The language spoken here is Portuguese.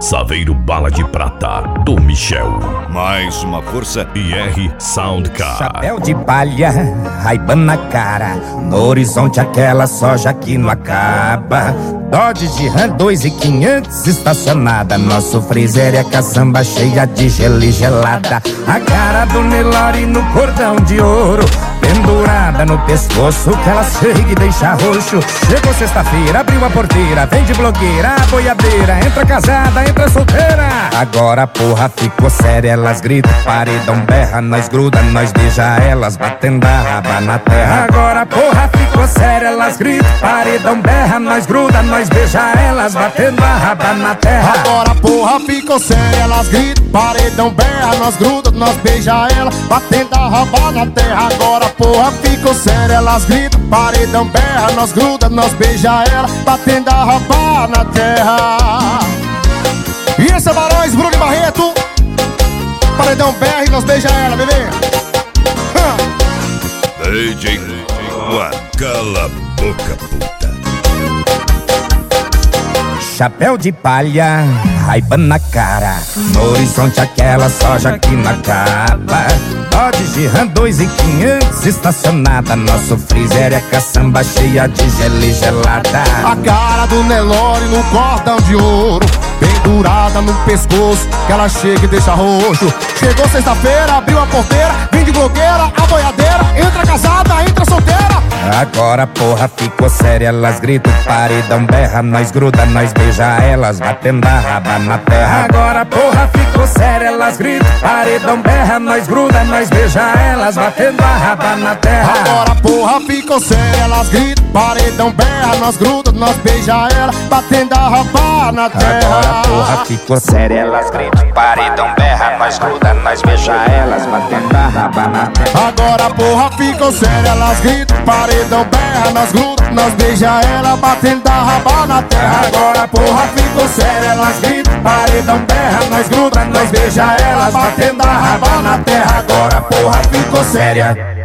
Saveiro Bala de Prata, do Michel. Mais uma força, IR Soundcar. Chapéu de palha, Ray-Ban na cara, no horizonte aquela soja que não acaba. Dodge de Ram 2.500 estacionada, nosso freezer é caçamba cheia de gelo e gelada. A cara do Nelore no cordão de ouro, pendurada no pescoço que ela chega e deixa roxo. Chegou sexta-feira, abriu a porteira, vem de blogueira, a boiadeira, entra casada, entra solteira. Agora a porra ficou séria, elas gritam, paredão berra, nós gruda, nós beija elas, batendo a raba na terra. Agora a porra ficou séria, elas gritam, paredão berra, nós gruda, nós beija elas, batendo a raba na terra. Agora a porra ficou séria, elas gritam, paredão berra, nós gruda, nós beija elas, batendo a raba na terra. Agora a porra ficou séria, elas gritam, paredão berra, nós gruda, nós beija ela, batendo a raba na terra. E esse é Barões, Bruno e Barreto, paredão berra e nós beija ela, bebê. DJ Juan, cala a boca, puta. Chapéu de palha, Ray-Ban na cara, no horizonte aquela soja que não acaba. Dodge de Ram 2.500 estacionada, nosso freezer é caçamba cheia de gelo e gelada. A cara do Nelore no cordão de ouro, pendurada no pescoço que ela chega e deixa roxo. Chegou sexta-feira, abriu a porteira, vem de blogueira, a boiadeira, entra casada, entra solteira. Agora a porra ficou séria, elas gritam, paredão berra, nós gruda, nós beija elas, batendo a raba na terra. Agora a porra ficou séria, elas gritam, paredão berra, nós gruda, nós beija elas, batendo a raba na terra. Agora a porra ficou séria, elas gritam, paredão berra, nós gruda, nós beija ela, batendo a raba na terra. Agora a porra ficou séria, elas gritam, paredão berra, nós gruda, nós beija elas, batendo a raba na terra. Agora a porra ficou séria, elas gritam, paredão berra, nós gruda, nós beija ela, batendo a raba na terra. Agora a porra ficou séria, elas gritam, paredão berra, nós gruda, nós beija elas, batendo a raba na terra. Agora a porra ficou séria.